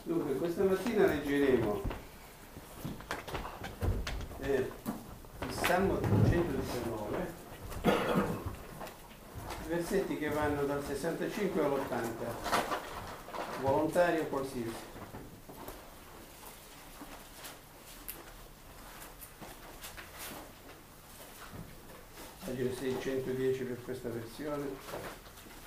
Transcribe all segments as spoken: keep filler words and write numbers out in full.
Dunque, questa mattina leggeremo eh, il Salmo centodiciannove, i versetti che vanno dal sessantacinque all'ottanta, volontario qualsiasi. Pagina seicentodieci per questa versione.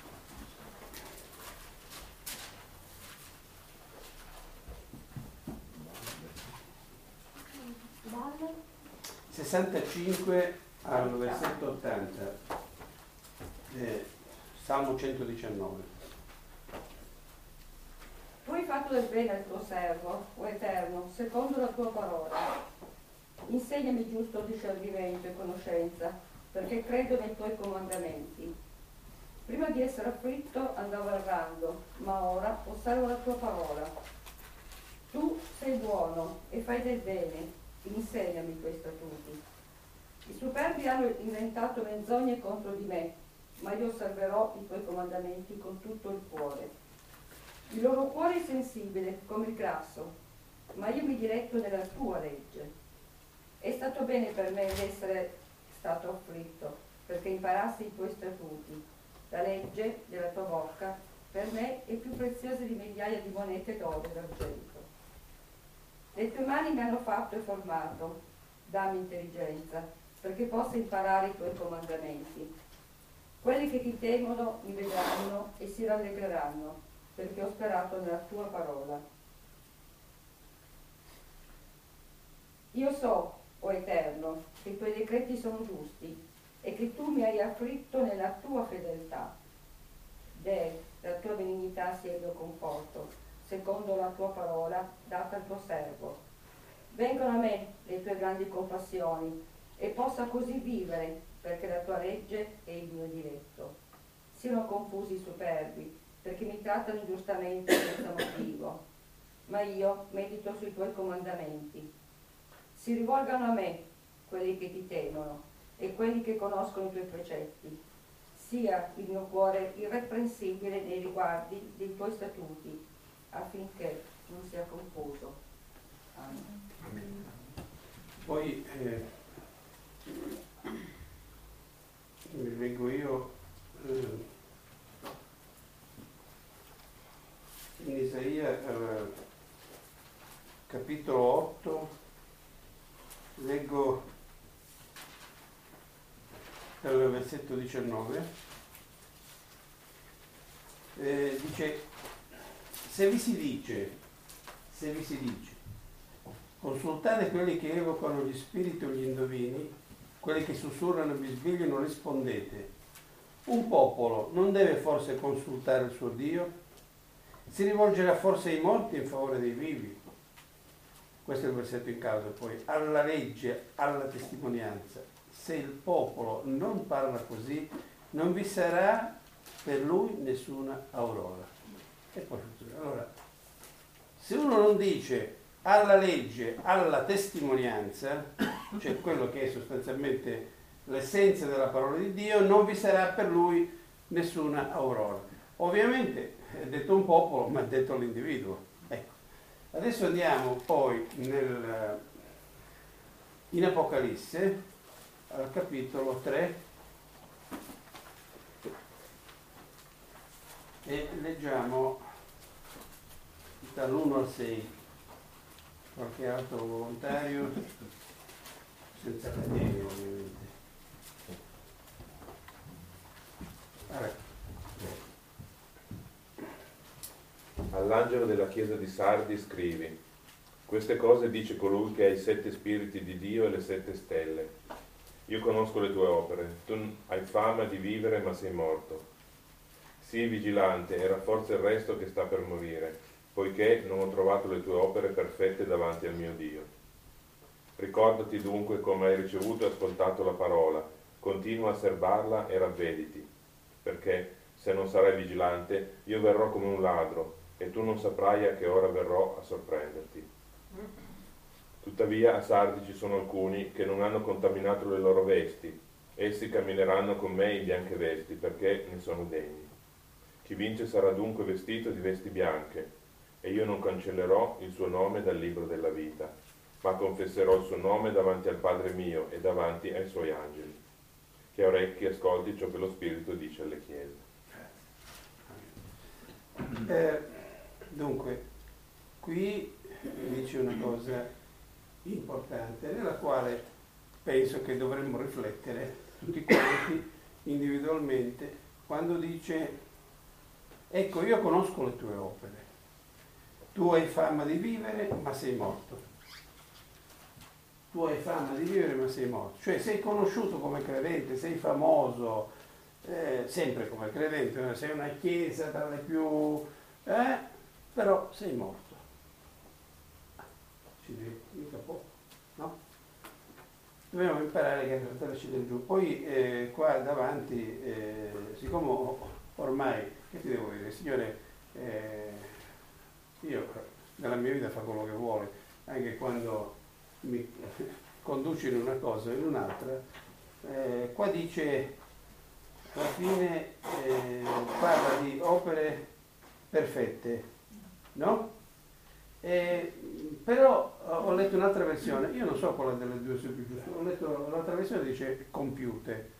sessantacinque al versetto ottanta, eh, Salmo centodiciannove. Tu hai fatto del bene al tuo servo, o Eterno, secondo la tua parola. Insegnami giusto discernimento e conoscenza, perché credo nei tuoi comandamenti. Prima di essere afflitto andavo errando, ma ora osservo la tua parola. Tu sei buono e fai del bene, insegnami i tuoi statuti. I superbi hanno inventato menzogne contro di me, ma io osserverò i tuoi comandamenti con tutto il cuore. Il loro cuore è sensibile come il grasso, ma io mi diletto nella tua legge. È stato bene per me essere stato afflitto, perché imparassi i tuoi statuti. La legge della tua bocca per me è più preziosa di migliaia di monete d'oro e d'argento. Le tue mani mi hanno fatto e formato, dammi intelligenza, perché possa imparare i tuoi comandamenti. Quelli che ti temono mi vedranno e si rallegreranno, perché ho sperato nella tua parola. Io so, o Eterno, che i tuoi decreti sono giusti e che tu mi hai afflitto nella tua fedeltà. Deh, la tua benignità sia il mio conforto, secondo la tua parola data al tuo servo. Vengono a me le tue grandi compassioni e possa così vivere, perché la tua legge è il mio diletto. Siano confusi i superbi, perché mi trattano ingiustamente senza motivo, ma io medito sui tuoi comandamenti. Si rivolgano a me quelli che ti temono e quelli che conoscono i tuoi precetti. Sia il mio cuore irreprensibile nei riguardi dei tuoi statuti, affinché non sia confuso. Amen. Amen. Poi eh, vi leggo io eh, in Isaia eh, capitolo otto, leggo dal versetto diciannove, eh, dice: se vi si dice, se vi si dice, consultate quelli che evocano gli spiriti o gli indovini, quelli che sussurrano e bisbigliano, rispondete. Un popolo non deve forse consultare il suo Dio? Si rivolgerà forse ai morti in favore dei vivi? Questo è il versetto in causa. Poi, alla legge, alla testimonianza. Se il popolo non parla così, non vi sarà per lui nessuna aurora. E poi, allora, se uno non dice alla legge, alla testimonianza, cioè quello che è sostanzialmente l'essenza della parola di Dio, non vi sarà per lui nessuna aurora. Ovviamente è detto un popolo, ma è detto l'individuo. Ecco. Adesso andiamo poi nel, in Apocalisse, al capitolo tre, e leggiamo dall'uno al sei. Qualche altro volontario, senza catene ovviamente. Allora. All'angelo della chiesa di Sardi scrivi: queste cose dice colui che ha i sette spiriti di Dio e le sette stelle. Io conosco le tue opere, tu hai fama di vivere ma sei morto. Sii vigilante e rafforza il resto che sta per morire, poiché non ho trovato le tue opere perfette davanti al mio Dio. Ricordati dunque come hai ricevuto e ascoltato la parola, continua a serbarla e ravvediti, perché se non sarai vigilante io verrò come un ladro e tu non saprai a che ora verrò a sorprenderti. Tuttavia a Sardi ci sono alcuni che non hanno contaminato le loro vesti, essi cammineranno con me in bianche vesti, perché ne sono degni. Chi vince sarà dunque vestito di vesti bianche, e io non cancellerò il suo nome dal libro della vita, ma confesserò il suo nome davanti al Padre mio e davanti ai suoi angeli. Chi ha orecchi ascolti ciò che lo Spirito dice alle chiese. Eh, dunque, qui dice una cosa importante, nella quale penso che dovremmo riflettere tutti quanti individualmente, quando dice: ecco, io conosco le tue opere, tu hai fama di vivere ma sei morto. Tu hai fama di vivere ma sei morto, cioè sei conosciuto come credente, sei famoso, eh, sempre come credente, sei una chiesa tra le più, eh, però sei morto. Ci devi mica poco, no? Dobbiamo imparare che il fratello ci deve giù. Poi eh, qua davanti, eh, siccome ormai, che ti devo dire, Signore, eh, io nella mia vita fa quello che vuole, anche quando mi conduce in una cosa o in un'altra, eh, qua dice, alla fine eh, parla di opere perfette, no? Eh, però ho letto un'altra versione, io non so quale delle due sia più giusta, ho letto l'altra versione, dice compiute,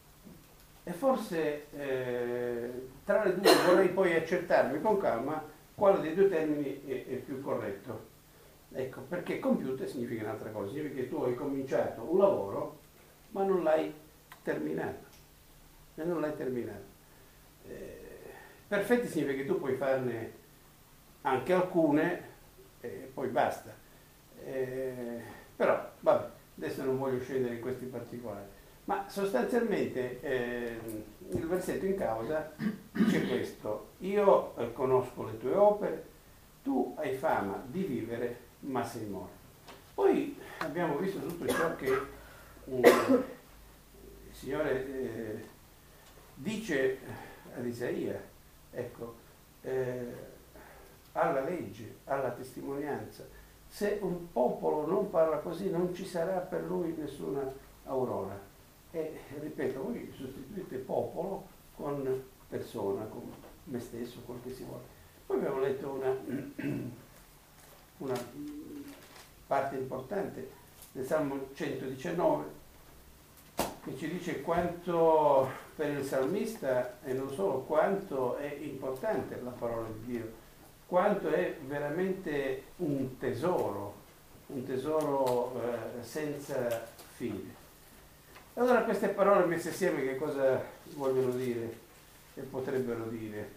e forse eh, tra le due vorrei poi accertarmi con calma quale dei due termini è, è più corretto. Ecco, perché compiute significa un'altra cosa, significa che tu hai cominciato un lavoro ma non l'hai terminato, e non l'hai terminato. Eh, perfetti significa che tu puoi farne anche alcune e poi basta. Eh, però, vabbè, adesso non voglio scendere in questi particolari, ma sostanzialmente eh, il versetto in causa dice questo: io eh, conosco le tue opere, tu hai fama di vivere ma sei morto. Poi abbiamo visto tutto ciò che eh, il Signore eh, dice ad Isaia, ecco, eh, alla legge, alla testimonianza. Se un popolo non parla così, non ci sarà per lui nessuna aurora. E ripeto, voi sostituite popolo con persona, con me stesso, quel che si vuole. Poi abbiamo letto una una parte importante del Salmo centodiciannove, che ci dice quanto per il salmista, e non solo, quanto è importante la parola di Dio, quanto è veramente un tesoro, un tesoro eh, senza fine. Allora queste parole messe assieme che cosa vogliono dire e potrebbero dire?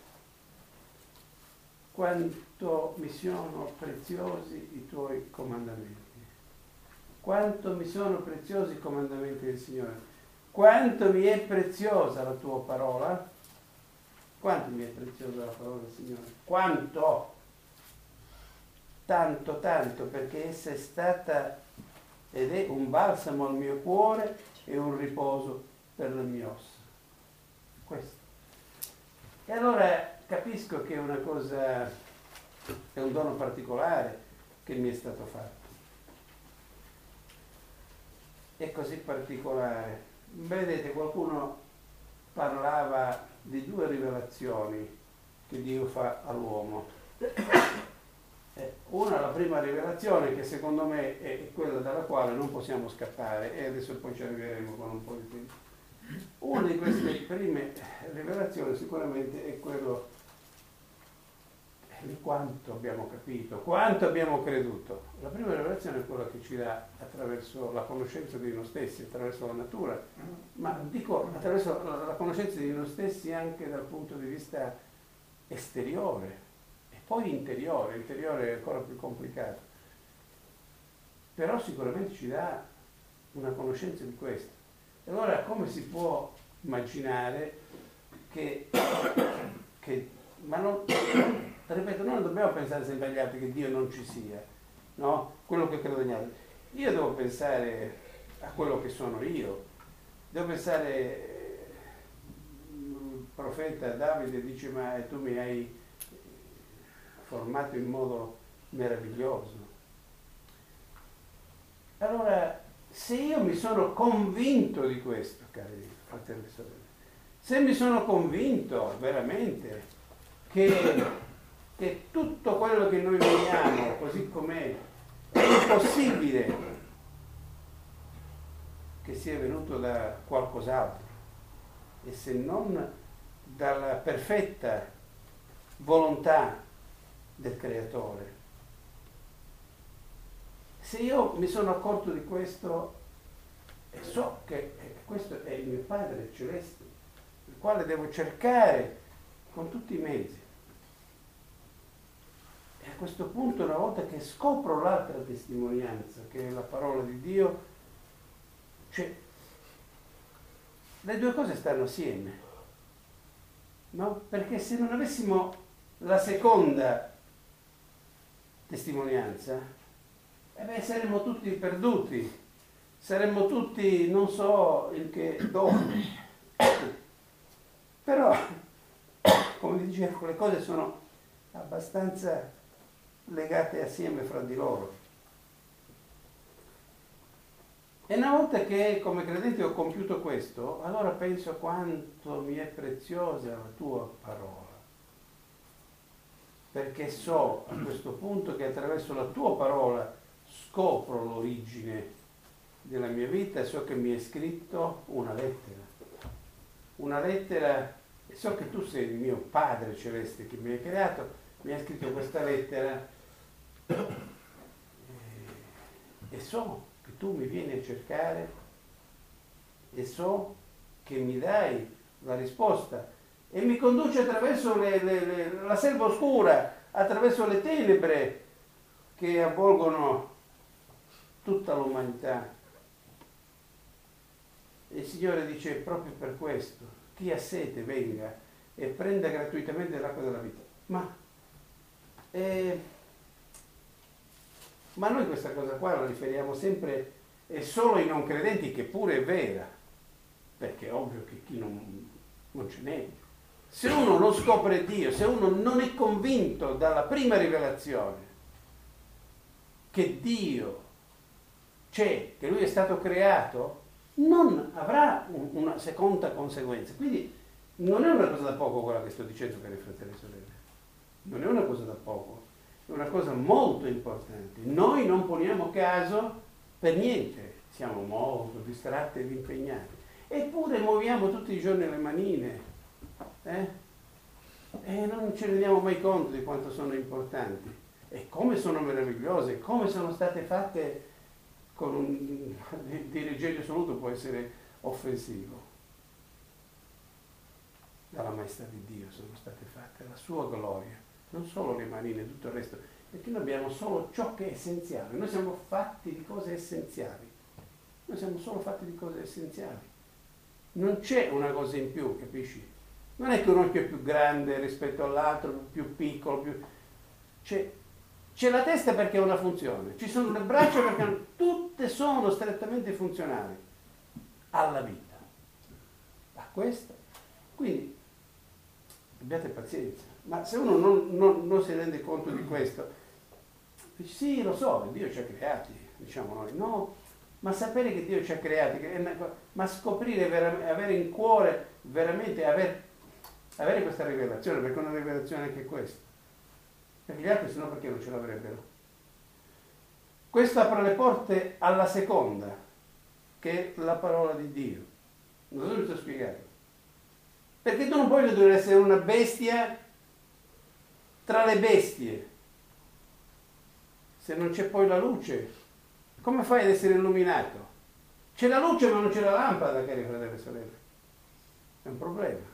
Quanto mi sono preziosi i tuoi comandamenti, quanto mi sono preziosi i comandamenti del Signore, quanto mi è preziosa la tua parola, quanto mi è preziosa la parola del Signore, quanto, tanto, tanto, perché essa è stata ed è un balsamo al mio cuore e un riposo per le mie ossa. Questo. E allora capisco che è una cosa, è un dono particolare che mi è stato fatto. È così particolare. Vedete, qualcuno parlava di due rivelazioni che Dio fa all'uomo. Una, la prima rivelazione, che secondo me è quella dalla quale non possiamo scappare, e adesso poi ci arriveremo con un po' di tempo. Una di queste prime rivelazioni sicuramente è quello di quanto abbiamo capito, quanto abbiamo creduto. La prima rivelazione è quella che ci dà attraverso la conoscenza di noi stessi, attraverso la natura, ma dico attraverso la conoscenza di noi stessi anche dal punto di vista esteriore e poi interiore. Interiore è ancora più complicato, però sicuramente ci dà una conoscenza di questo. E allora come si può immaginare che, che ma non, ripeto, noi non dobbiamo pensare sempre agli altri che Dio non ci sia, no? Quello che credo negli altri. Io devo pensare a quello che sono io, devo pensare, il profeta Davide dice: ma tu mi hai formato in modo meraviglioso. Allora, se io mi sono convinto di questo, cari fratelli e sorelle, se mi sono convinto veramente che che tutto quello che noi vediamo così com'è è impossibile che sia venuto da qualcos'altro, e se non dalla perfetta volontà del Creatore. Se io mi sono accorto di questo e so che questo è il mio Padre Celeste, il quale devo cercare con tutti i mezzi, e a questo punto, una volta che scopro l'altra testimonianza, che è la parola di Dio, cioè le due cose stanno assieme, no? Perché se non avessimo la seconda testimonianza, eh beh, saremmo tutti perduti, saremmo tutti non so il che dove. Però, come dicevo, le cose sono abbastanza legate assieme fra di loro. E una volta che come credente ho compiuto questo, allora penso quanto mi è preziosa la tua parola, perché so a questo punto che attraverso la tua parola scopro l'origine della mia vita e so che mi è scritto una lettera. Una lettera, e so che tu sei il mio Padre Celeste che mi hai creato, mi hai scritto questa lettera e, e so che tu mi vieni a cercare e so che mi dai la risposta e mi conduce attraverso le, le, le, la selva oscura, attraverso le tenebre che avvolgono tutta l'umanità. E il Signore dice proprio per questo, chi ha sete venga e prenda gratuitamente l'acqua della vita. Ma, eh, ma noi questa cosa qua la riferiamo sempre e solo ai non credenti, che pure è vera, perché è ovvio che chi non, non ce n'è. Se uno non scopre Dio, se uno non è convinto dalla prima rivelazione che Dio c'è, che Lui è stato creato, non avrà un, una seconda conseguenza. Quindi non è una cosa da poco quella che sto dicendo, cari fratelli e sorelle. Non è una cosa da poco, è una cosa molto importante. Noi non poniamo caso per niente, siamo molto distratti ed impegnati. Eppure muoviamo tutti i giorni le manine, eh? E non ci rendiamo mai conto di quanto sono importanti e come sono meravigliose, come sono state fatte. Con un dirigenio assoluto può essere offensivo. Dalla maestà di Dio sono state fatte, la sua gloria, non solo le manine, tutto il resto, perché noi abbiamo solo ciò che è essenziale, noi siamo fatti di cose essenziali, noi siamo solo fatti di cose essenziali, non c'è una cosa in più, capisci? Non è che un occhio è più grande rispetto all'altro, più piccolo, più... c'è C'è la testa perché ha una funzione, ci sono le braccia perché hanno... tutte sono strettamente funzionali alla vita, a questa. Quindi abbiate pazienza, ma se uno non, non, non si rende conto di questo, dice sì, lo so, Dio ci ha creati, diciamo noi, no, ma sapere che Dio ci ha creati, che è una... ma scoprire, veramente, avere in cuore veramente, aver, avere questa rivelazione, perché è una rivelazione anche questa. Perché gli altri sennò perché non ce l'avrebbero? Questo apre le porte alla seconda, che è la parola di Dio. Non so se mi sto spiegando. Perché tu non puoi dover essere una bestia tra le bestie. Se non c'è poi la luce, come fai ad essere illuminato? C'è la luce ma non c'è la lampada, cari fratelli e sorelle. È un problema.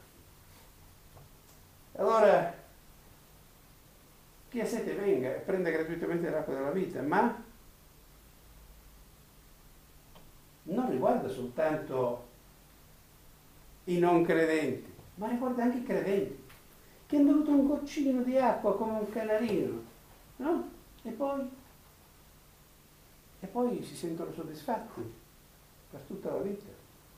Allora, chi ha sete venga e prenda gratuitamente l'acqua della vita, ma non riguarda soltanto i non credenti, ma riguarda anche i credenti, che hanno bevuto un goccino di acqua come un canarino, no? E poi, e poi si sentono soddisfatti per tutta la vita.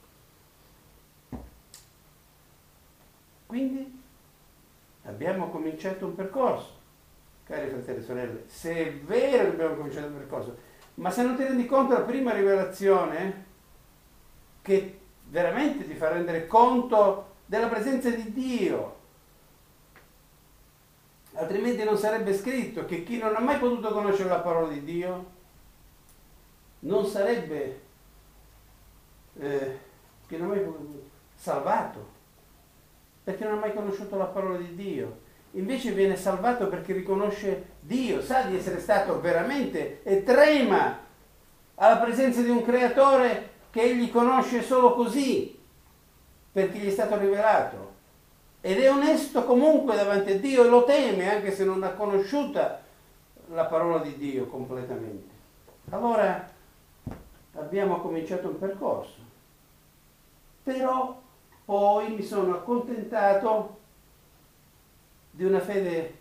Quindi abbiamo cominciato un percorso. Cari fratelli e sorelle, se è vero che abbiamo cominciato il percorso, ma se non ti rendi conto della prima rivelazione, che veramente ti fa rendere conto della presenza di Dio, Altrimenti non sarebbe scritto che chi non ha mai potuto conoscere la parola di Dio non sarebbe eh, che non ha mai potuto, salvato, perché non ha mai conosciuto la parola di Dio. Invece viene salvato perché riconosce Dio, sa di essere stato veramente e trema alla presenza di un creatore che egli conosce solo così, perché gli è stato rivelato. Ed è onesto comunque davanti a Dio e lo teme, anche se non ha conosciuta la parola di Dio completamente. Allora abbiamo cominciato un percorso, però poi mi sono accontentato di una fede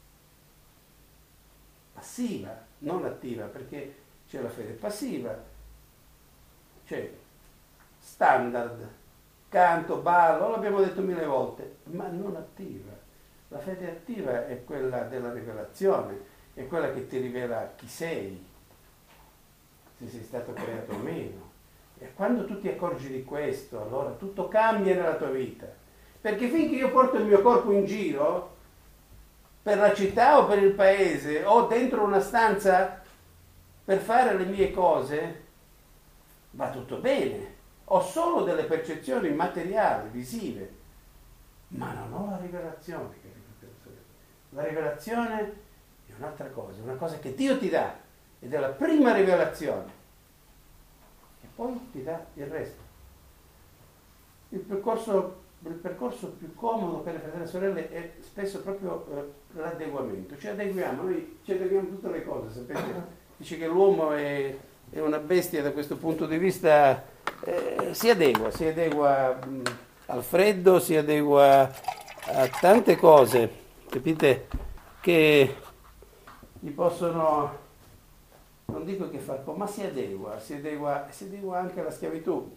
passiva, non attiva, perché c'è la fede passiva, c'è standard, canto, ballo, l'abbiamo detto mille volte, ma non attiva. La fede attiva è quella della rivelazione, è quella che ti rivela chi sei, se sei stato creato o meno. E quando tu ti accorgi di questo, allora tutto cambia nella tua vita. Perché finché io porto il mio corpo in giro, per la città o per il paese, o dentro una stanza per fare le mie cose, va tutto bene. Ho solo delle percezioni materiali, visive, ma non ho la rivelazione. La rivelazione è un'altra cosa, è una cosa che Dio ti dà, ed è la prima rivelazione. E poi ti dà il resto. Il percorso, il percorso più comodo per le fratelli e sorelle è spesso proprio eh, l'adeguamento. Ci adeguiamo, noi ci adeguiamo a tutte le cose, sapete? Dice che l'uomo è, è una bestia da questo punto di vista. Eh, si adegua, si adegua mh, al freddo, si adegua a tante cose, capite, che gli possono, non dico che far po', ma si adegua, si adegua, si adegua anche alla schiavitù.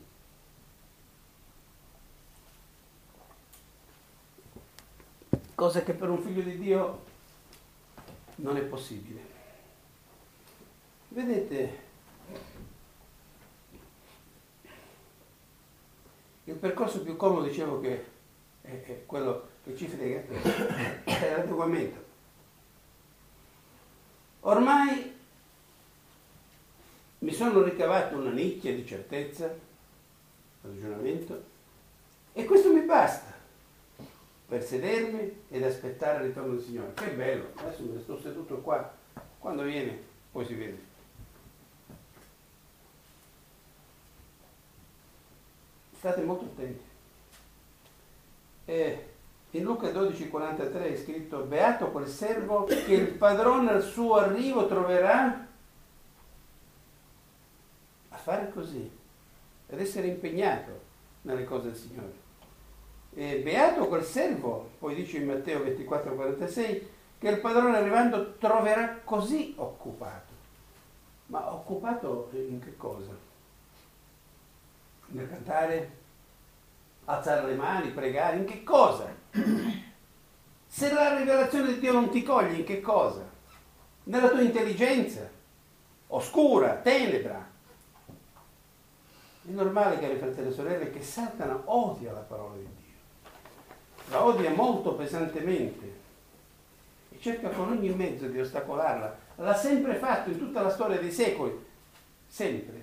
Cosa che per un figlio di Dio non è possibile. Vedete, il percorso più comodo, dicevo che è, è quello che ci frega, è l'adeguamento. Ormai mi sono ricavato una nicchia di certezza, ragionamento, e questo mi basta per sedermi ed aspettare il ritorno del Signore. Che bello, adesso mi sto seduto qua, quando viene poi si vede. State molto attenti. Eh, in Luca dodici quarantatré è scritto: beato quel servo che il padrone al suo arrivo troverà a fare così, ad essere impegnato nelle cose del Signore. E beato quel servo, poi dice in Matteo ventiquattro quarantasei, che il padrone arrivando troverà così occupato. Ma occupato in che cosa? Nel cantare, alzare le mani, pregare, in che cosa? Se la rivelazione di Dio non ti coglie, in che cosa? Nella tua intelligenza, oscura, tenebra. È normale che i fratelli e sorelle che Satana odia la parola di Dio, la odia molto pesantemente e cerca con ogni mezzo di ostacolarla. L'ha sempre fatto in tutta la storia dei secoli, sempre.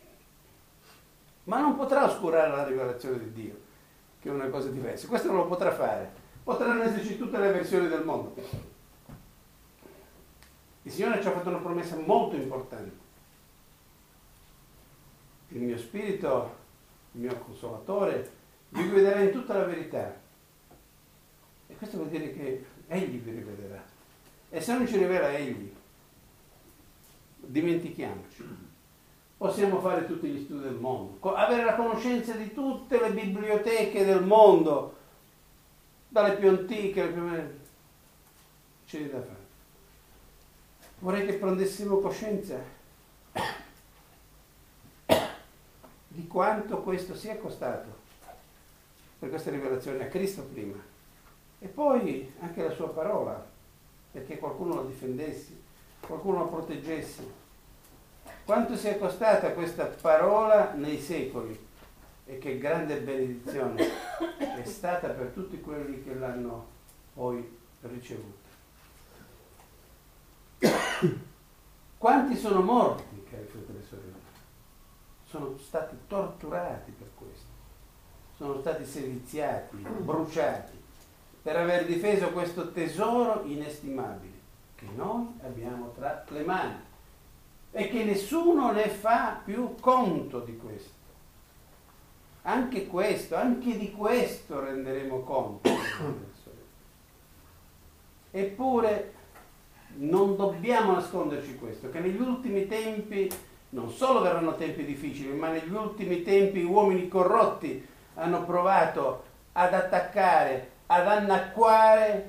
Ma non potrà oscurare la rivelazione di Dio, che è una cosa diversa. Questo non lo potrà fare. Potranno esserci tutte le versioni del mondo. Il Signore ci ha fatto una promessa molto importante. Il mio spirito, il mio consolatore, vi guiderà in tutta la verità. E questo vuol dire che Egli vi rivelerà. E se non ci rivela Egli, dimentichiamoci. Possiamo fare tutti gli studi del mondo, avere la conoscenza di tutte le biblioteche del mondo, dalle più antiche alle più... c'è da fare. Vorrei che prendessimo coscienza di quanto questo sia costato per questa rivelazione a Cristo prima e poi anche la sua parola, perché qualcuno la difendesse, qualcuno la proteggesse. Quanto sia costata questa parola nei secoli e che grande benedizione è stata per tutti quelli che l'hanno poi ricevuta. Quanti sono morti, cari fratelli e sorelle? Sono stati torturati per questo, sono stati seviziati, bruciati, per aver difeso questo tesoro inestimabile che noi abbiamo tra le mani e che nessuno ne fa più conto di questo. Anche questo, anche di questo renderemo conto. Eppure non dobbiamo nasconderci questo, che negli ultimi tempi, non solo verranno tempi difficili, ma negli ultimi tempi uomini corrotti hanno provato ad attaccare, ad annacquare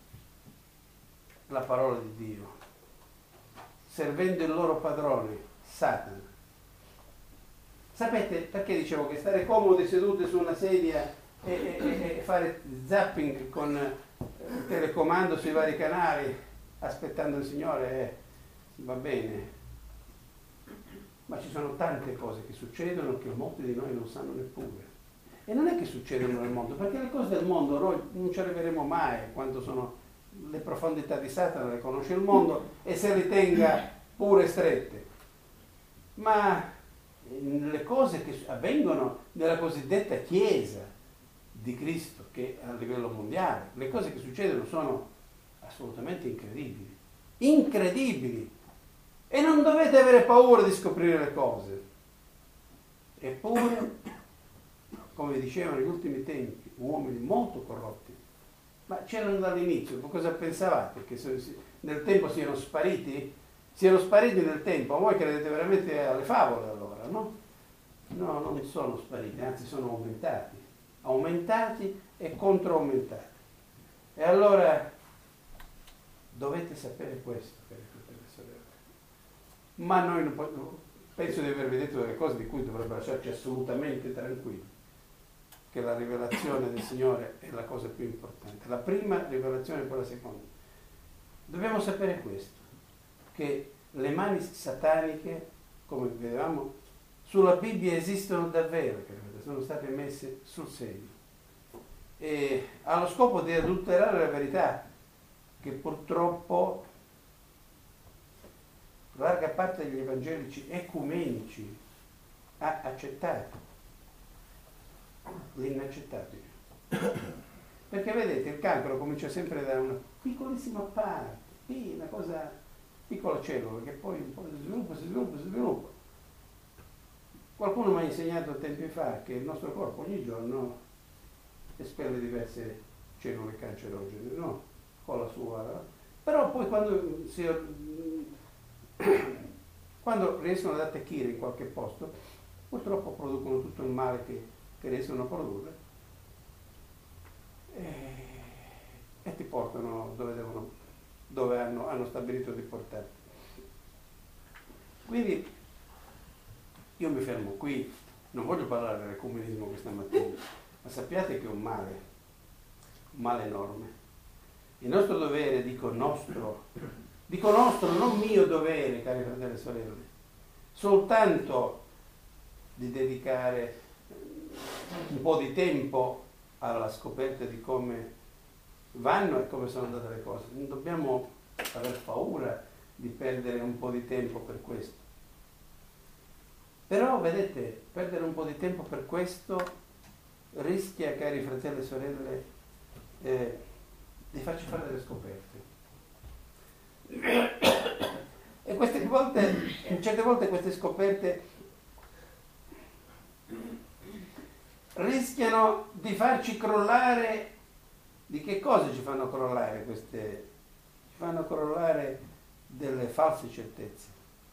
la parola di Dio, servendo il loro padrone, Satana. Sapete perché dicevo che stare comodi seduti su una sedia e, e, e fare zapping con il telecomando sui vari canali, aspettando il Signore, eh, va bene. Ma ci sono tante cose che succedono che molti di noi non sanno neppure. E non è che succedono nel mondo, perché le cose del mondo noi non ci arriveremo mai, quando sono le profondità di Satana, le conosce il mondo e se le tenga pure strette. Ma le cose che avvengono nella cosiddetta Chiesa di Cristo, che a livello mondiale, le cose che succedono sono assolutamente incredibili, incredibili, e non dovete avere paura di scoprire le cose. Eppure, come dicevano negli ultimi tempi, uomini molto corrotti, ma c'erano dall'inizio, ma cosa pensavate? Che nel tempo siano spariti? Siano spariti nel tempo, voi credete veramente alle favole allora, no? No, non sono spariti, anzi sono aumentati, aumentati e controaumentati. E allora dovete sapere questo, cari fratelli e sorelle. Ma noi non po- penso di avervi detto delle cose di cui dovrebbe lasciarci assolutamente tranquilli, che la rivelazione del Signore è la cosa più importante. La prima rivelazione e poi la seconda. Dobbiamo sapere questo, che le mani sataniche, come vedevamo, sulla Bibbia esistono davvero, sono state messe sul segno. E ha lo scopo di adulterare la verità, che purtroppo larga parte degli evangelici ecumenici ha accettato, l'inaccettabile. Perché vedete, il cancro comincia sempre da una piccolissima parte, una cosa, piccola cellula, che poi un po' si sviluppa, si sviluppa, si sviluppa. Qualcuno mi ha insegnato tempi fa che il nostro corpo ogni giorno espelle diverse cellule cancerogene, no? Con la sua... Però poi quando, si, quando riescono ad attecchire in qualche posto, purtroppo producono tutto il male che, che riescono a produrre e, e ti portano dove, devono, dove hanno, hanno stabilito di portarti. Quindi io mi fermo qui, non voglio parlare dell'ecumenismo questa mattina, ma sappiate che è un male, un male enorme. Il nostro dovere, dico nostro, dico nostro, non mio dovere, cari fratelli e sorelle, soltanto di dedicare un po' di tempo alla scoperta di come vanno e come sono andate le cose. Non dobbiamo aver paura di perdere un po' di tempo per questo. Però, vedete, perdere un po' di tempo per questo rischia, cari fratelli e sorelle, eh, di farci fare delle scoperte. E queste volte, certe volte queste scoperte rischiano di farci crollare. Di che cosa ci fanno crollare queste? Ci fanno crollare delle false certezze.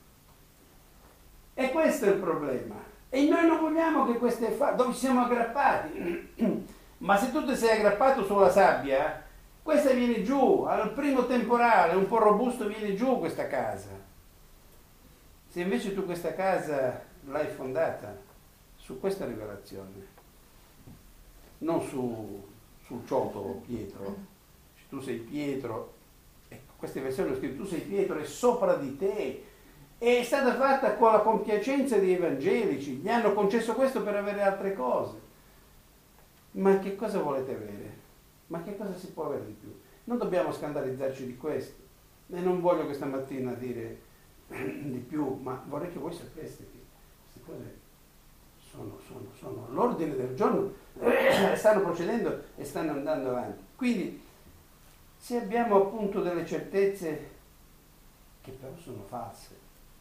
E questo è il problema. E noi non vogliamo che queste fa- dove ci siamo aggrappati. Ma se tu ti sei aggrappato sulla sabbia, questa viene giù, al primo temporale, un po' robusto, viene giù questa casa. Se invece tu questa casa l'hai fondata su questa rivelazione, non su, sul ciotolo Pietro, tu sei Pietro, e queste versioni hanno scritto tu sei Pietro e sopra di te, è stata fatta con la compiacenza dei evangelici, gli hanno concesso questo per avere altre cose. Ma che cosa volete avere? Ma che cosa si può avere di più? Non dobbiamo scandalizzarci di questo. E non voglio questa mattina dire di più, ma vorrei che voi sapeste che queste cose sono, sono, sono all'ordine del giorno, stanno procedendo e stanno andando avanti. Quindi, se abbiamo appunto delle certezze che però sono false,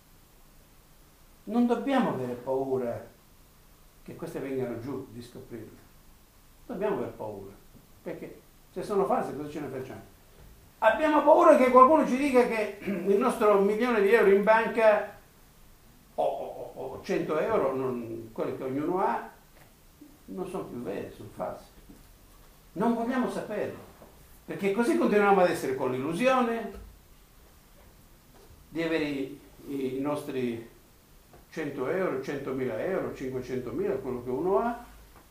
non dobbiamo avere paura che queste vengano giù di scoprirle. Dobbiamo aver paura, perché se sono false cosa ce ne facciamo? Abbiamo paura che qualcuno ci dica che il nostro milione di euro in banca o, o, o cento euro, non, quelli che ognuno ha, non sono più veri, sono falsi. Non vogliamo saperlo, perché così continuiamo ad essere con l'illusione di avere i, i nostri cento euro, centomila euro, cinquecentomila, quello che uno ha,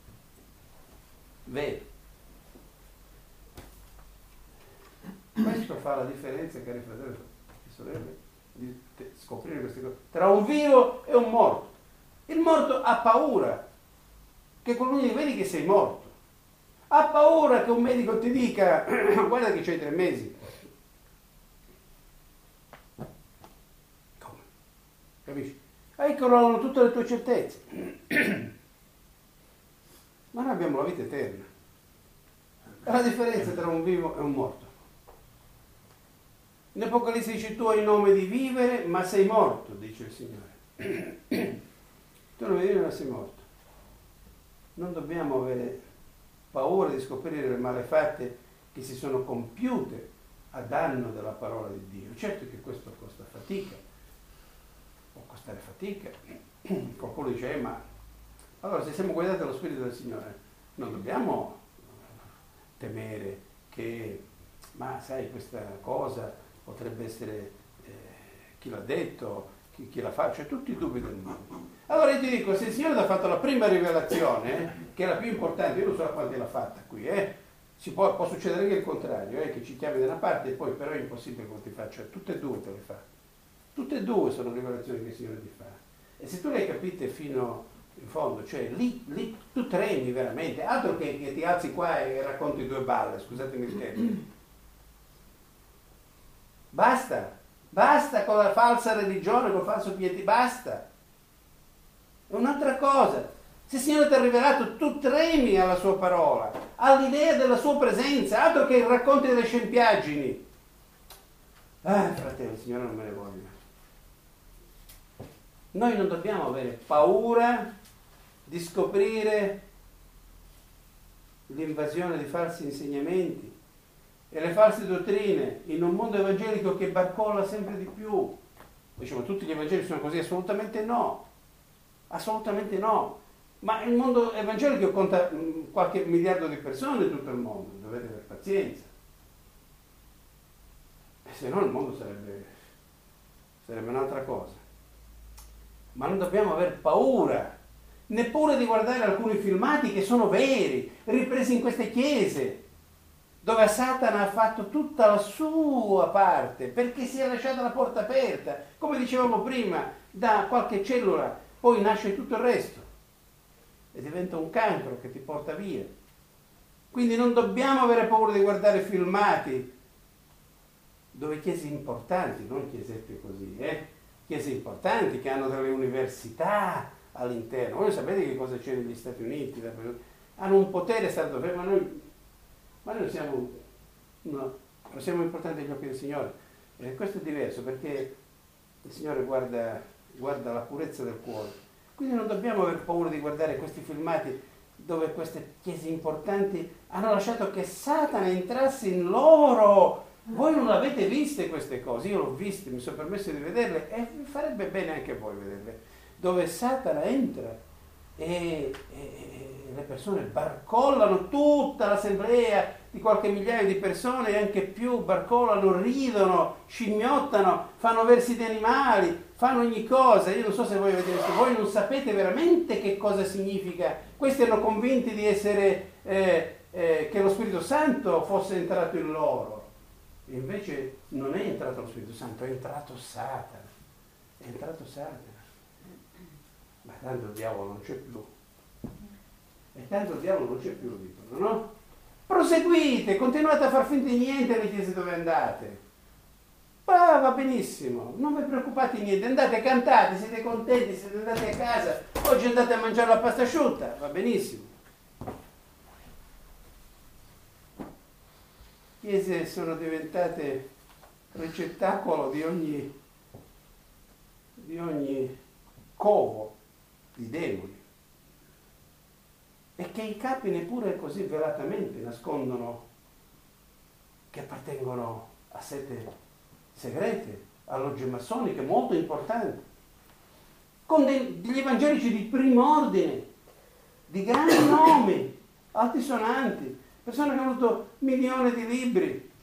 vero. Questo fa la differenza, cari fratelli e sorelle, di scoprire queste cose, tra un vivo e un morto. Il morto ha paura che qualcuno gli vedi che sei morto. Ha paura che un medico ti dica guarda che c'hai tre mesi. Come? Capisci? Hai crollano tutte le tue certezze. Ma noi abbiamo la vita eterna. È la differenza tra un vivo e un morto. In Apocalisse dice tu hai il nome di vivere, ma sei morto, dice il Signore. Tu non vivere, ma sei morto. Non dobbiamo avere paura di scoprire le malefatte che si sono compiute a danno della parola di Dio. Certo che questo costa fatica, può costare fatica. Qualcuno dice, eh, ma allora se siamo guidati dallo Spirito del Signore, non dobbiamo temere che, ma sai, questa cosa potrebbe essere eh, chi l'ha detto, chi, chi la fa, cioè tutti i dubbi del mondo. Allora io ti dico, se il Signore ti ha fatto la prima rivelazione, che è la più importante, io non so quanti l'ha fatta qui, eh, si può, può succedere anche il contrario, eh, che ci chiami da una parte e poi però è impossibile che ti faccia, tutte e due te le fa. Tutte e due sono rivelazioni che il Signore ti fa. E se tu le hai capite fino in fondo, cioè lì, lì tu tremi veramente, altro che, che ti alzi qua e racconti due balle, scusatemi il termine. Basta, basta con la falsa religione, con il falso pietà, basta. È un'altra cosa. Se il Signore ti ha rivelato, tu tremi alla sua parola, all'idea della sua presenza, altro che i racconti delle scempiaggini. Ah, fratello, il Signore non me ne voglia. Noi non dobbiamo avere paura di scoprire l'invasione di falsi insegnamenti e le false dottrine in un mondo evangelico che barcolla sempre di più. Diciamo, tutti gli evangelici sono così? Assolutamente no. Assolutamente no. Ma il mondo evangelico conta mh, qualche miliardo di persone in tutto il mondo, dovete avere pazienza. E se no il mondo sarebbe, sarebbe un'altra cosa. Ma non dobbiamo aver paura, neppure di guardare alcuni filmati che sono veri, ripresi in queste chiese, dove Satana ha fatto tutta la sua parte, perché si è lasciata la porta aperta. Come dicevamo prima, da qualche cellula poi nasce tutto il resto e diventa un cancro che ti porta via. Quindi non dobbiamo avere paura di guardare filmati dove chiese importanti, non chiesette così, eh? chiese importanti che hanno delle università all'interno. Voi sapete che cosa c'è negli Stati Uniti? Hanno un potere stato fermo, ma noi, ma noi siamo, no, siamo importanti agli occhi del Signore. E questo è diverso perché il Signore guarda, guarda la purezza del cuore. Quindi non dobbiamo aver paura di guardare questi filmati dove queste chiese importanti hanno lasciato che Satana entrasse in loro. Voi non avete viste queste cose, io l'ho viste, mi sono permesso di vederle e farebbe bene anche voi vederle, dove Satana entra e, e, e le persone barcollano, tutta l'assemblea di qualche migliaio di persone e anche più, barcollano, ridono, scimmiottano, fanno versi di animali, fanno ogni cosa. Io non so se voi avete visto, voi non sapete veramente che cosa significa. Questi erano convinti di essere, eh, eh, che lo Spirito Santo fosse entrato in loro. E invece non è entrato lo Spirito Santo, è entrato Satana. È entrato Satana. Ma tanto il diavolo non c'è più. E tanto il diavolo non c'è più, dicono, no? Proseguite, continuate a far finta di niente alle chiese dove andate. Ah, va benissimo, non vi preoccupate di niente, andate, cantate, siete contenti, siete andati a casa, oggi andate a mangiare la pasta asciutta, va benissimo. Chiese sono diventate ricettacolo di ogni, di ogni covo di demoni, e che i capi neppure così velatamente nascondono che appartengono a sette segrete, a logge massoniche molto importanti, con de- degli evangelici di primo ordine, di grandi nomi, altisonanti, persone che hanno avuto milioni di libri.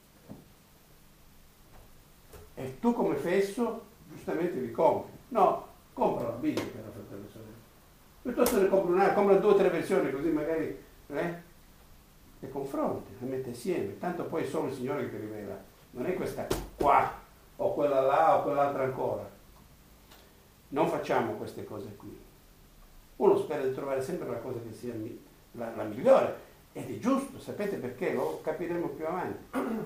E tu come fesso, giustamente li compri. No, compra la Bibbia per la fratello e sorella. Piuttosto ne compri una, compra due o tre versioni, così magari eh, le confronti, le mette insieme. Tanto poi è solo il Signore che ti rivela. Non è questa qua, o quella là, o quell'altra ancora. Non facciamo queste cose qui. Uno spera di trovare sempre la cosa che sia la, la migliore, ed è giusto, sapete perché? Lo capiremo più avanti.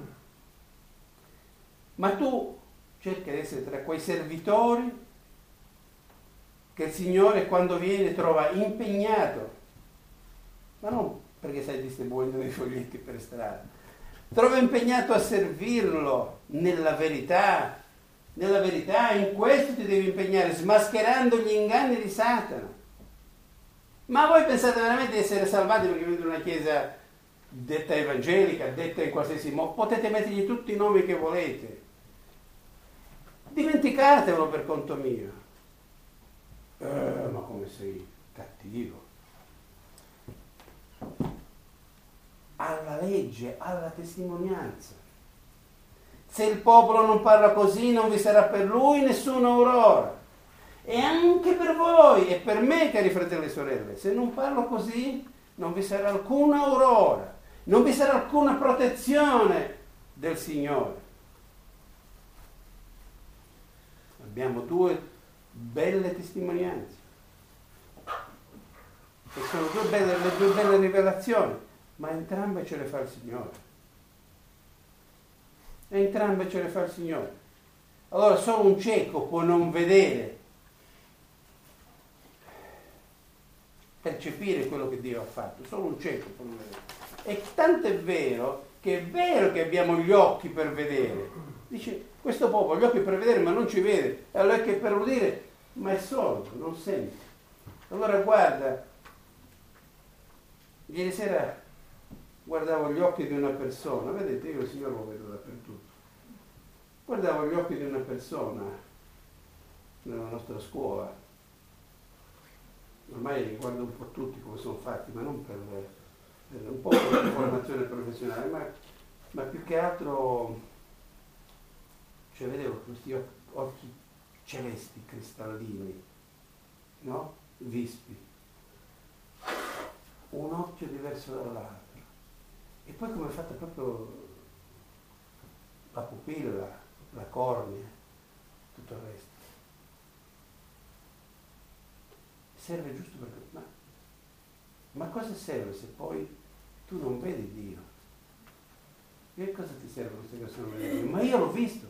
Ma tu cerca di essere tra quei servitori che il Signore quando viene trova impegnato, ma non perché stai distribuendo dei foglietti per strada, trova impegnato a servirlo nella verità, nella verità, in questo ti devi impegnare, smascherando gli inganni di Satana. Ma voi pensate veramente di essere salvati perché venite in una chiesa detta evangelica, detta in qualsiasi modo? Potete mettergli tutti i nomi che volete. Dimenticatevelo per conto mio. Eh, ma come sei cattivo. Alla legge, alla testimonianza. Se il popolo non parla così, non vi sarà per lui nessuna aurora. E anche per voi e per me, cari fratelli e sorelle, se non parlo così, non vi sarà alcuna aurora, non vi sarà alcuna protezione del Signore. Abbiamo due belle testimonianze, e sono due belle, le due belle rivelazioni, ma entrambe ce le fa il Signore. Entrambe ce le fa il Signore. Allora solo un cieco può non vedere, percepire quello che Dio ha fatto, solo un cieco può non vedere. E tanto è vero che è vero che abbiamo gli occhi per vedere. Dice, questo popolo ha gli occhi per vedere ma non ci vede, e allora che per udire, ma è sordo, non sente. Allora guarda, ieri sera guardavo gli occhi di una persona, vedete, io il Signore lo vedo dappertutto. Guardavo gli occhi di una persona nella nostra scuola, ormai guardo un po' tutti come sono fatti, ma non per, per un po' per formazione professionale, ma, ma più che altro, cioè vedevo questi occhi celesti, cristallini, no? Vispi, un occhio diverso dall'altro, e poi come è fatta proprio la pupilla, la cornea, tutto il resto. Serve giusto perché, ma, ma cosa serve se poi tu non vedi Dio? Che cosa ti servono queste persone non vedi Dio? Ma io l'ho visto,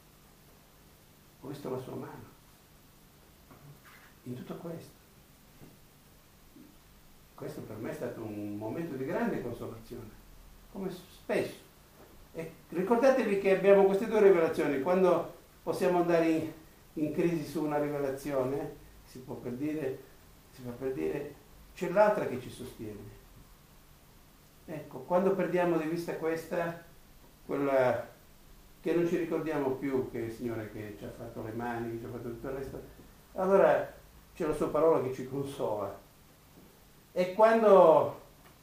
ho visto la sua mano in tutto questo. Questo per me è stato un momento di grande consolazione, come spesso. E ricordatevi che abbiamo queste due rivelazioni. Quando possiamo andare in, in crisi su una rivelazione, si può per dire, si fa per dire, c'è l'altra che ci sostiene. Ecco, quando perdiamo di vista questa, quella che non ci ricordiamo più che è il Signore che ci ha fatto le mani, che ci ha fatto tutto il resto, allora c'è la sua parola che ci consola. E quando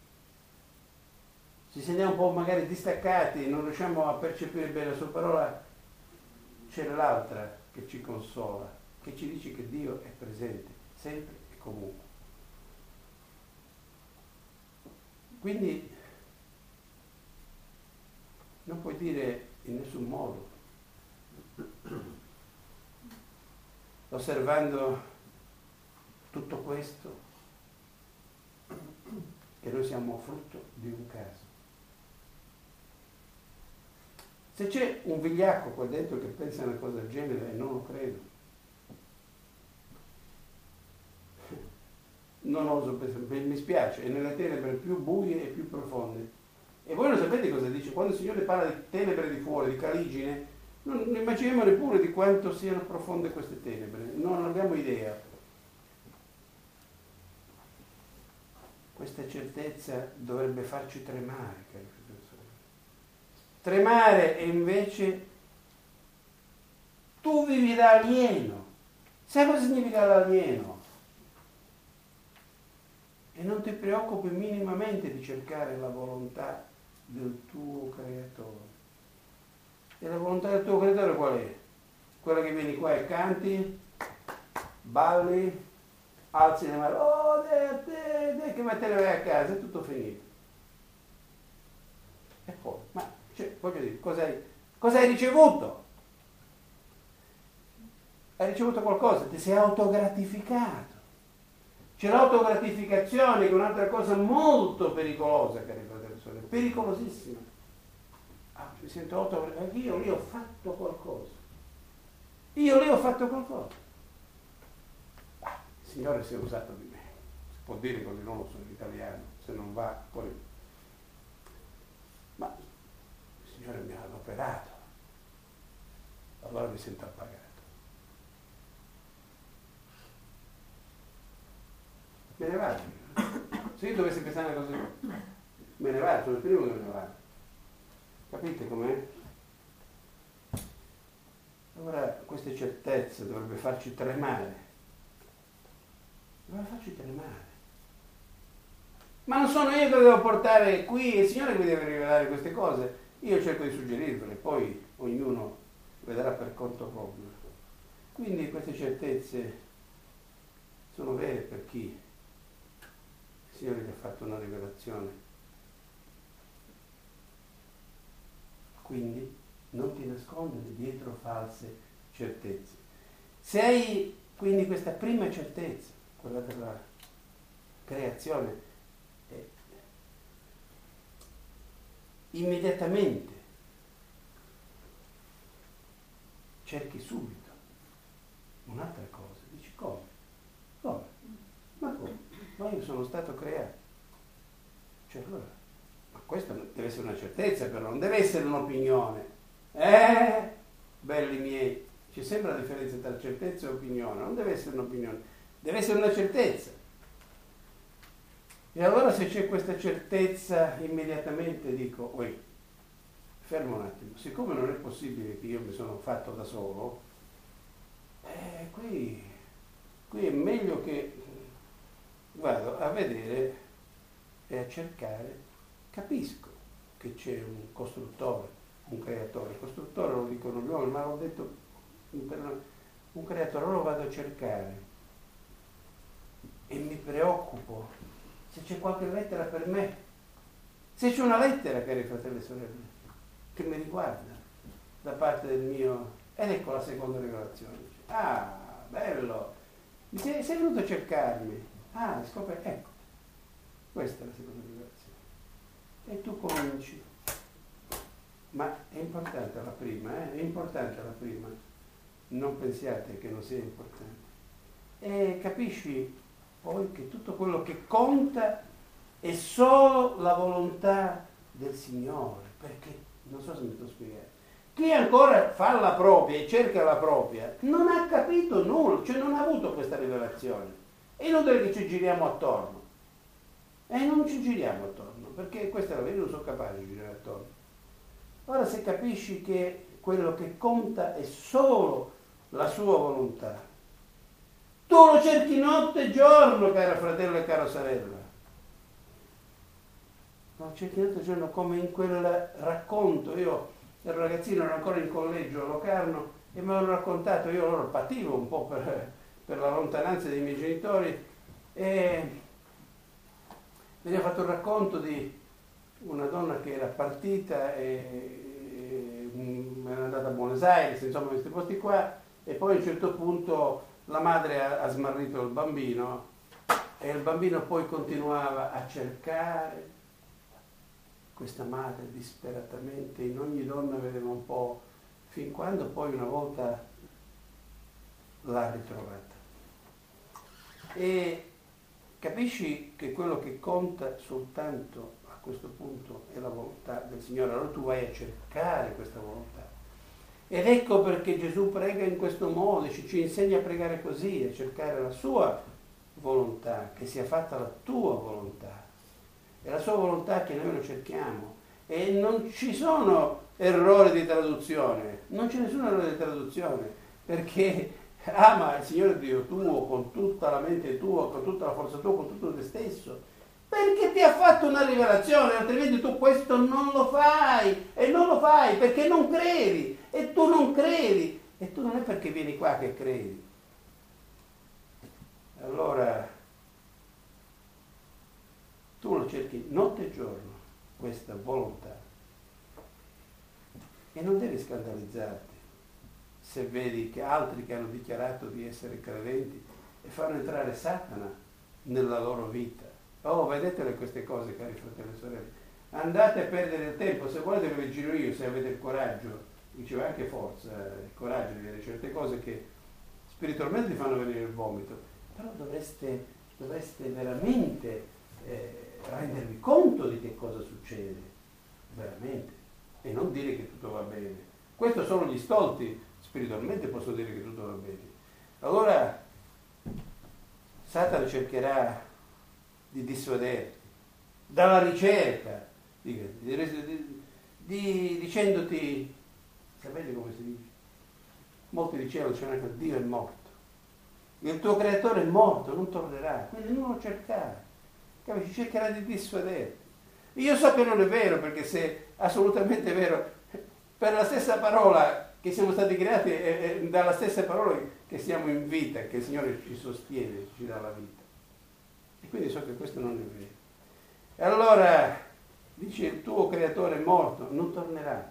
ci sentiamo un po' magari distaccati, non riusciamo a percepire bene la sua parola, c'è l'altra che ci consola, che ci dice che Dio è presente, sempre e comunque. Quindi non puoi dire in nessun modo, osservando tutto questo, che noi siamo frutto di un caso. Se c'è un vigliacco qua dentro che pensa una cosa del genere, non lo credo. Non oso pensare, mi spiace, è nelle tenebre più buie e più profonde. E voi non sapete cosa dice? Quando il Signore parla di tenebre di fuori, di caligine, non immaginiamo neppure di quanto siano profonde queste tenebre, non abbiamo idea. Questa certezza dovrebbe farci tremare, cari professori. Tremare e invece tu vivi da alieno. Sai cosa significa l'alieno? E non ti preoccupi minimamente di cercare la volontà del tuo creatore. E la volontà del tuo creatore qual è? Quella che vieni qua e canti, balli, alzi le mani, oh, te, te, te, che ma te ne vai a casa, è tutto finito. E poi, ma, cioè, voglio dire, cosa hai, cosa hai ricevuto? Hai ricevuto qualcosa, ti sei autogratificato. C'è l'autogratificazione che è un'altra cosa molto pericolosa, cari fratelli e sorelle, pericolosissima. Ah, mi sento autogratificato, io lì ho fatto qualcosa. Io lì ho fatto qualcosa. Ah, il Signore si è usato di me. Si può dire così, non lo so in italiano, se non va poi. Ma il Signore mi ha adoperato. Allora mi sento appagato. Me ne vado. Se io dovessi pensare una cosa, me ne vado, sono il primo che me ne vado. Capite com'è? Allora queste certezze dovrebbe farci tremare. Dovrebbe farci tremare. Ma non sono io che devo portare qui, è il Signore che mi deve rivelare queste cose. Io cerco di suggerirvele, poi ognuno vedrà per conto proprio. Quindi queste certezze sono vere per chi il Signore gli ha fatto una rivelazione. Quindi non ti nascondere dietro false certezze. Se hai quindi questa prima certezza, quella della creazione, eh, immediatamente cerchi subito un'altra cosa. Dici come? Come? Ma come? Ma io sono stato creato. Cioè allora, ma questa deve essere una certezza però, non deve essere un'opinione. Eh, belli miei, c'è sempre la differenza tra certezza e opinione, non deve essere un'opinione, deve essere una certezza. E allora se c'è questa certezza immediatamente dico, oi, fermo un attimo, siccome non è possibile che io mi sono fatto da solo, eh, qui, qui è meglio che vado a vedere e a cercare, capisco che c'è un costruttore, un creatore, il costruttore lo dicono gli uomini, ma l'ho detto per un creatore, allora lo vado a cercare e mi preoccupo se c'è qualche lettera per me, se c'è una lettera, cari fratelli e sorelle, che mi riguarda da parte del mio, ed ecco la seconda rivelazione. Ah, bello, sei, sei venuto a cercarmi. Ah, scopri, ecco, questa è la seconda rivelazione. E tu cominci. Ma è importante la prima, eh? È importante la prima. Non pensiate che non sia importante. E capisci poi che tutto quello che conta è solo la volontà del Signore. Perché, non so se mi sto spiegando, chi ancora fa la propria e cerca la propria non ha capito nulla, cioè non ha avuto questa rivelazione. È inutile che ci giriamo attorno. E non ci giriamo attorno, perché questa è la verità, non sono capace di girare attorno. Ora se capisci che quello che conta è solo la sua volontà, tu lo cerchi notte e giorno, caro fratello e cara sorella. Lo cerchi notte e giorno come in quel racconto. Io ero ragazzino, ero ancora in collegio a Locarno e mi hanno raccontato, io allora pativo un po' per, per la lontananza dei miei genitori e mi hanno fatto il racconto di una donna che era partita e, e era andata a Buenos Aires, insomma questi posti qua, e poi a un certo punto la madre ha, ha smarrito il bambino e il bambino poi continuava a cercare questa madre disperatamente in ogni donna vedeva un po', fin quando poi una volta l'ha ritrovata. E capisci che quello che conta soltanto a questo punto è la volontà del Signore. Allora tu vai a cercare questa volontà. Ed ecco perché Gesù prega in questo modo, ci, ci insegna a pregare così, a cercare la sua volontà, che sia fatta la tua volontà. È la sua volontà che noi lo cerchiamo. E non ci sono errori di traduzione, non c'è nessun errore di traduzione, perché ama il Signore Dio tuo con tutta la mente tua, con tutta la forza tua, con tutto te stesso, perché ti ha fatto una rivelazione, altrimenti tu questo non lo fai, e non lo fai perché non credi, e tu non credi, e tu non è perché vieni qua che credi. Allora tu lo cerchi notte e giorno, questa volontà, e non devi scandalizzarti se vedi che altri che hanno dichiarato di essere credenti e fanno entrare Satana nella loro vita. Oh, vedetele queste cose, cari fratelli e sorelle. Andate a perdere il tempo, se volete ve le giro io, se avete il coraggio, diceva anche forza, il coraggio di vedere certe cose che spiritualmente vi fanno venire il vomito, però dovreste, dovreste veramente eh, rendervi conto di che cosa succede, veramente, e non dire che tutto va bene. Questo sono gli stolti. Spiritualmente posso dire che tutto va bene. Allora Satana cercherà di dissuaderti dalla ricerca, di, di, di, dicendoti, sapete come si dice? Molti dicevano, c'è anche Dio è morto. Il tuo creatore è morto, non tornerà, quindi non lo cercare. Capisci? Cercherà di dissuaderti. Io so che non è vero, perché se assolutamente è vero, per la stessa parola che siamo stati creati è, è dalla stessa parola che siamo in vita, che il Signore ci sostiene, ci dà la vita. E quindi so che questo non è vero. E allora dice il tuo creatore è morto, non tornerà.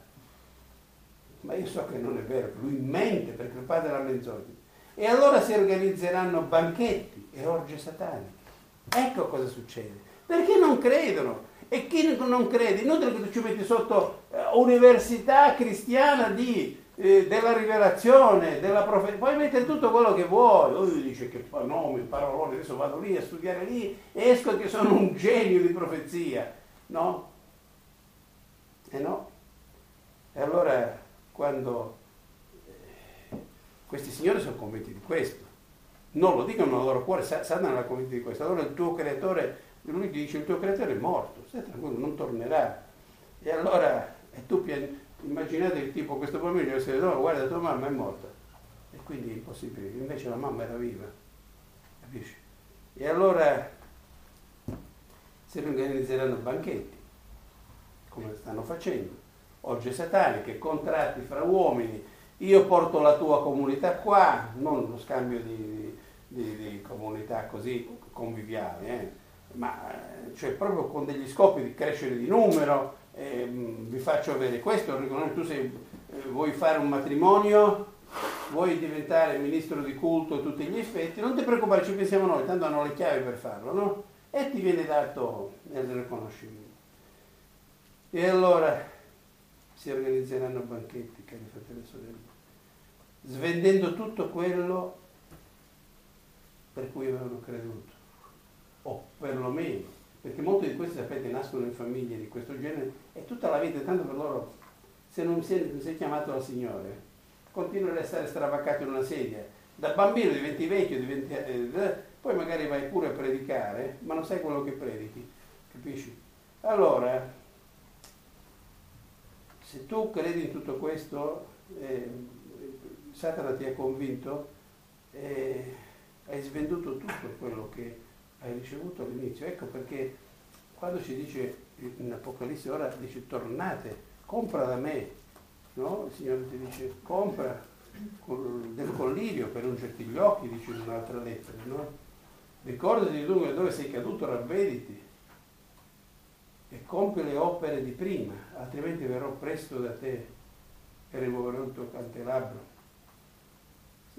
Ma io so che non è vero, lui mente perché il padre la menzogna. E allora si organizzeranno banchetti e orge sataniche. Ecco cosa succede. Perché non credono. E chi non crede, inutile che tu ci metti sotto eh, università cristiana di Eh, della rivelazione, della profezia, puoi mettere tutto quello che vuoi. Lui dice che nomi, paroloni, adesso vado lì a studiare lì e esco che sono un genio di profezia, no? E no. E allora quando eh, questi signori sono convinti di questo, non lo dicono nel loro cuore, Satana era convinto di questo. Allora il tuo creatore, lui dice il tuo creatore è morto, stai tranquillo, non tornerà. E allora e tu piani. Immaginate il tipo questo pomeriggio si dice, no, guarda, tua mamma è morta. E quindi è impossibile, invece la mamma era viva. Capisci? E allora si organizzeranno banchetti, come stanno facendo, orge sataniche, contratti fra uomini, io porto la tua comunità qua, non lo scambio di, di, di comunità così conviviale, eh, ma cioè proprio con degli scopi di crescere di numero. Eh, vi faccio vedere questo, tu sei, eh, vuoi fare un matrimonio, vuoi diventare ministro di culto a tutti gli effetti, non ti preoccupare, ci pensiamo noi, tanto hanno le chiavi per farlo, no? E ti viene dato il riconoscimento. E allora si organizzeranno banchetti, cari fratelli e sorelle, svendendo tutto quello per cui avevano creduto, o perlomeno, perché molti di questi, sapete, nascono in famiglie di questo genere e tutta la vita, tanto per loro, se non sei, non sei chiamato dal Signore, continui a restare stravaccato in una sedia. Da bambino diventi vecchio, diventi, eh, poi magari vai pure a predicare, ma non sai quello che predichi, capisci? Allora, se tu credi in tutto questo, eh, Satana ti ha convinto, eh, hai svenduto tutto quello che hai ricevuto all'inizio. Ecco perché quando ci dice in Apocalisse, ora dice tornate, compra da me, no? Il Signore ti dice compra del collirio per ungerti gli occhi, dice in un'altra lettera, no? Ricordati dunque dove sei caduto, ravvediti e compi le opere di prima, altrimenti verrò presto da te e rimuoverò il tuo candelabro.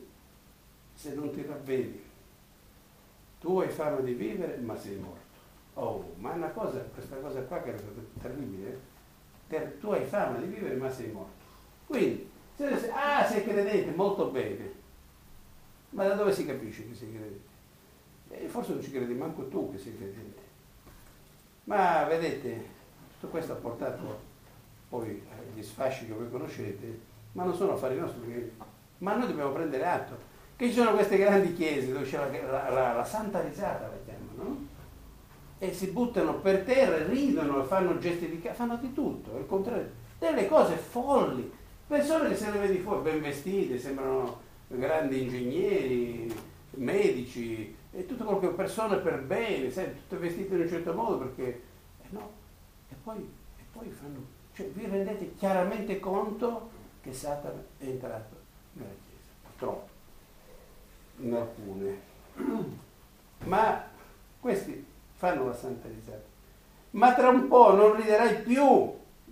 Se non ti ravvedi, tu hai fama di vivere, ma sei morto. Oh, ma è una cosa, questa cosa qua che è terribile. Ter, tu hai fama di vivere ma sei morto. Quindi, se, se, ah, sei credente, molto bene. Ma da dove si capisce che sei credente? Eh, forse non ci credi manco tu che sei credente. Ma vedete, tutto questo ha portato poi agli sfasci che voi conoscete, ma non sono affari nostri, perché, ma noi dobbiamo prendere atto che ci sono queste grandi chiese dove c'è la, la, la, la santa risata, la chiamano, no? E si buttano per terra, ridono e fanno gesti di ca- fanno di tutto, al contrario, delle cose folli, persone che se le vedi fuori ben vestite, sembrano grandi ingegneri, medici, e tutto quello che persone per bene, sai, tutte vestite in un certo modo perché, eh no, e poi, e poi fanno, cioè vi rendete chiaramente conto che Satana è entrato nella Chiesa, purtroppo, in alcune, ma questi fanno la santa risata, ma tra un po' non riderai più,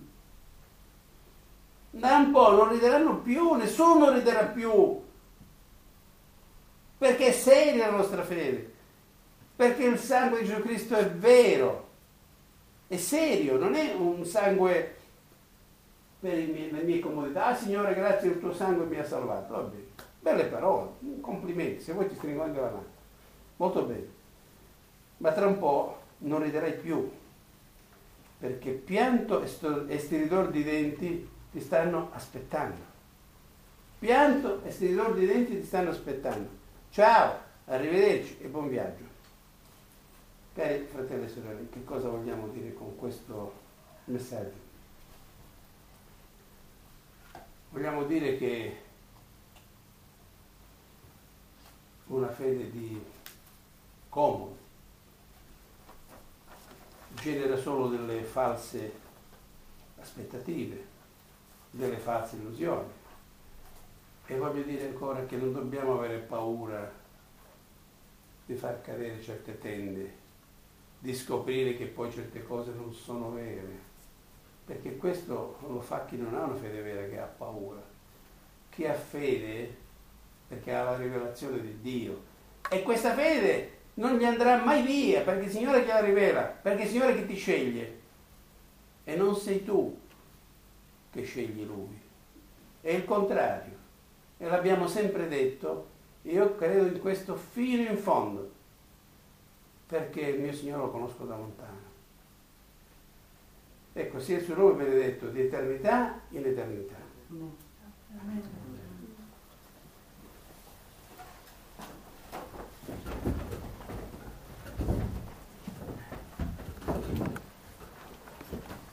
da un po' non rideranno più, nessuno riderà più, perché è seria la nostra fede, perché il sangue di Gesù Cristo è vero, è serio, non è un sangue per i miei, le mie comodità. Ah, Signore, grazie, il tuo sangue mi ha salvato. Va bene, belle parole, complimenti, se vuoi ti stringo anche la mano, molto bene, ma tra un po' non riderai più, perché pianto e, sto, e stridor di denti ti stanno aspettando, pianto e stridor di denti ti stanno aspettando. Ciao, arrivederci e buon viaggio. Cari fratelli e sorelle, che cosa vogliamo dire con questo messaggio? Vogliamo dire che una fede di comodo genera solo delle false aspettative, delle false illusioni. E voglio dire ancora che non dobbiamo avere paura di far cadere certe tende, di scoprire che poi certe cose non sono vere, perché questo lo fa chi non ha una fede vera, che ha paura. Chi ha fede perché ha la rivelazione di Dio, e questa fede non gli andrà mai via, perché il Signore che la rivela, perché il Signore che ti sceglie, e non sei tu che scegli Lui, è il contrario. E l'abbiamo sempre detto, io credo in questo fino in fondo, perché il mio Signore lo conosco da lontano. Ecco, sia il suo nome benedetto di eternità in eternità. Amen.